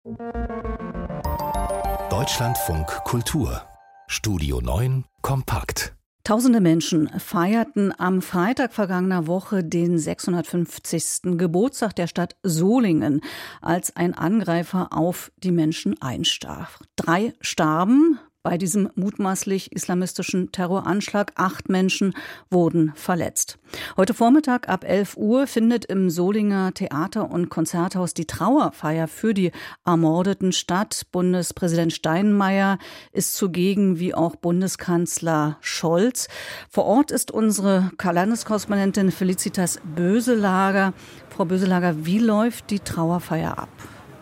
Deutschlandfunk Kultur. Studio 9 kompakt. Tausende Menschen feierten am Freitag vergangener Woche den 650. Geburtstag der Stadt Solingen, als ein Angreifer auf die Menschen einstach. 3 starben bei diesem mutmaßlich islamistischen Terroranschlag. 8 Menschen wurden verletzt. Heute Vormittag ab 11 Uhr findet im Solinger Theater- und Konzerthaus die Trauerfeier für die Ermordeten statt. Bundespräsident Steinmeier ist zugegen, wie auch Bundeskanzler Scholz. Vor Ort ist unsere Landeskorrespondentin Felicitas Böselager. Frau Böselager, wie läuft die Trauerfeier ab?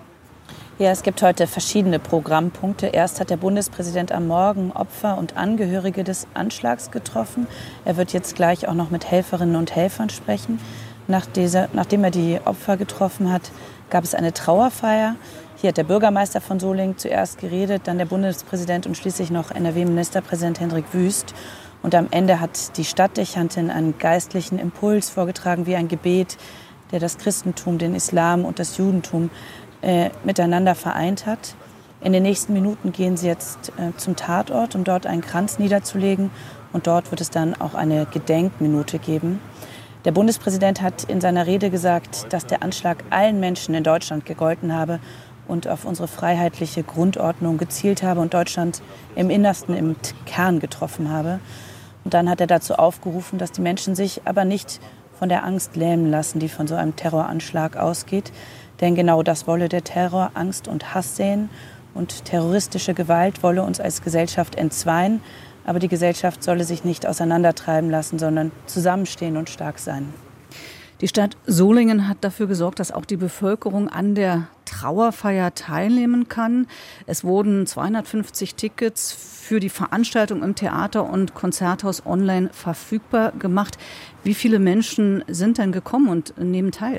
Ja, es gibt heute verschiedene Programmpunkte. Erst hat der Bundespräsident am Morgen Opfer und Angehörige des Anschlags getroffen. Er wird jetzt gleich auch noch mit Helferinnen und Helfern sprechen. Nachdem er die Opfer getroffen hat, gab es eine Trauerfeier. Hier hat der Bürgermeister von Solingen zuerst geredet, dann der Bundespräsident und schließlich noch NRW-Ministerpräsident Hendrik Wüst. Und am Ende hat die Stadtdechantin einen geistlichen Impuls vorgetragen, wie ein Gebet, der das Christentum, den Islam und das Judentum miteinander vereint hat. In den nächsten Minuten gehen sie jetzt zum Tatort, um dort einen Kranz niederzulegen. Und dort wird es dann auch eine Gedenkminute geben. Der Bundespräsident hat in seiner Rede gesagt, dass der Anschlag allen Menschen in Deutschland gegolten habe und auf unsere freiheitliche Grundordnung gezielt habe und Deutschland im Innersten, im Kern getroffen habe. Und dann hat er dazu aufgerufen, dass die Menschen sich aber nicht von der Angst lähmen lassen, die von so einem Terroranschlag ausgeht. Denn genau das wolle der Terror, Angst und Hass säen. Und terroristische Gewalt wolle uns als Gesellschaft entzweien. Aber die Gesellschaft solle sich nicht auseinandertreiben lassen, sondern zusammenstehen und stark sein. Die Stadt Solingen hat dafür gesorgt, dass auch die Bevölkerung an der Trauerfeier teilnehmen kann. Es wurden 250 Tickets für die Veranstaltung im Theater- und Konzerthaus online verfügbar gemacht. Wie viele Menschen sind denn gekommen und nehmen teil?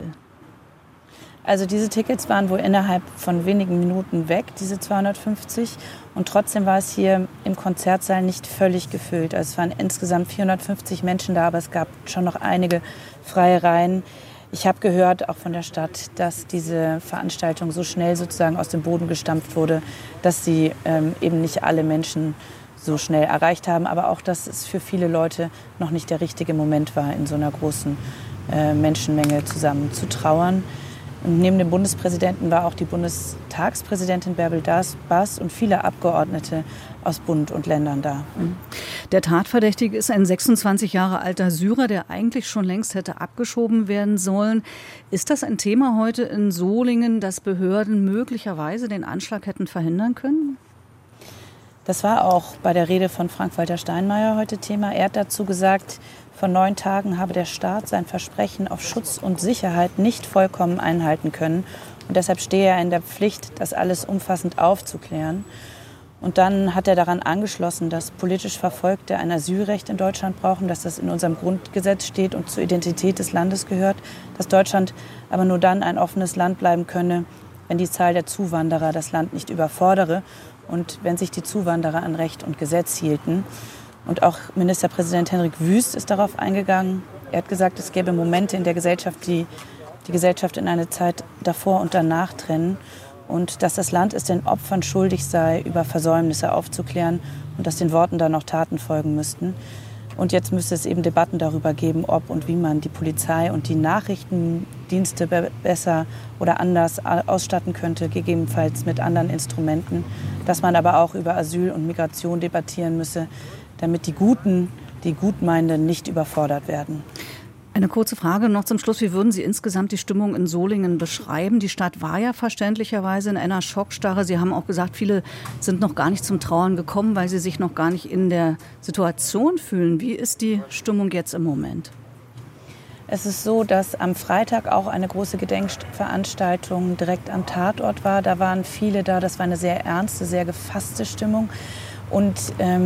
Also diese Tickets waren wohl innerhalb von wenigen Minuten weg, diese 250. Und trotzdem war es hier im Konzertsaal nicht völlig gefüllt. Also es waren insgesamt 450 Menschen da, aber es gab schon noch einige freie Reihen. Ich habe gehört, auch von der Stadt, dass diese Veranstaltung so schnell sozusagen aus dem Boden gestampft wurde, dass sie eben nicht alle Menschen so schnell erreicht haben. Aber auch, dass es für viele Leute noch nicht der richtige Moment war, in so einer großen Menschenmenge zusammen zu trauern. Und neben dem Bundespräsidenten war auch die Bundestagspräsidentin Bärbel Bass und viele Abgeordnete aus Bund und Ländern da. Der Tatverdächtige ist ein 26 Jahre alter Syrer, der eigentlich schon längst hätte abgeschoben werden sollen. Ist das ein Thema heute in Solingen, dass Behörden möglicherweise den Anschlag hätten verhindern können? Das war auch bei der Rede von Frank-Walter Steinmeier heute Thema. Er hat dazu gesagt, vor 9 Tagen habe der Staat sein Versprechen auf Schutz und Sicherheit nicht vollkommen einhalten können. Und deshalb stehe er in der Pflicht, das alles umfassend aufzuklären. Und dann hat er daran angeschlossen, dass politisch Verfolgte ein Asylrecht in Deutschland brauchen, dass das in unserem Grundgesetz steht und zur Identität des Landes gehört, dass Deutschland aber nur dann ein offenes Land bleiben könne, wenn die Zahl der Zuwanderer das Land nicht überfordere und wenn sich die Zuwanderer an Recht und Gesetz hielten. Und auch Ministerpräsident Hendrik Wüst ist darauf eingegangen. Er hat gesagt, es gäbe Momente in der Gesellschaft, die die Gesellschaft in eine Zeit davor und danach trennen. Und dass das Land es den Opfern schuldig sei, über Versäumnisse aufzuklären und dass den Worten dann noch Taten folgen müssten. Und jetzt müsste es eben Debatten darüber geben, ob und wie man die Polizei und die Nachrichtendienste besser oder anders ausstatten könnte, gegebenenfalls mit anderen Instrumenten. Dass man aber auch über Asyl und Migration debattieren müsse, damit die Gutmeinenden nicht überfordert werden. Eine kurze Frage noch zum Schluss. Wie würden Sie insgesamt die Stimmung in Solingen beschreiben? Die Stadt war ja verständlicherweise in einer Schockstarre. Sie haben auch gesagt, viele sind noch gar nicht zum Trauern gekommen, weil sie sich noch gar nicht in der Situation fühlen. Wie ist die Stimmung jetzt im Moment? Es ist so, dass am Freitag auch eine große Gedenkveranstaltung direkt am Tatort war. Da waren viele da. Das war eine sehr ernste, sehr gefasste Stimmung. Und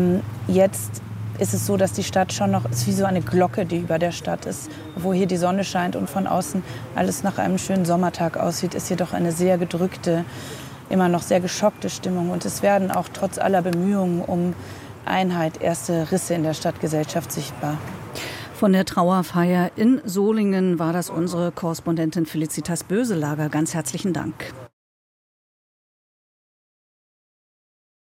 jetzt ist es so, dass die Stadt schon noch, ist wie so eine Glocke, die über der Stadt ist, wo hier die Sonne scheint und von außen alles nach einem schönen Sommertag aussieht, ist hier doch eine sehr gedrückte, immer noch sehr geschockte Stimmung. Und es werden auch trotz aller Bemühungen um Einheit erste Risse in der Stadtgesellschaft sichtbar. Von der Trauerfeier in Solingen war das unsere Korrespondentin Felicitas Böselager. Ganz herzlichen Dank.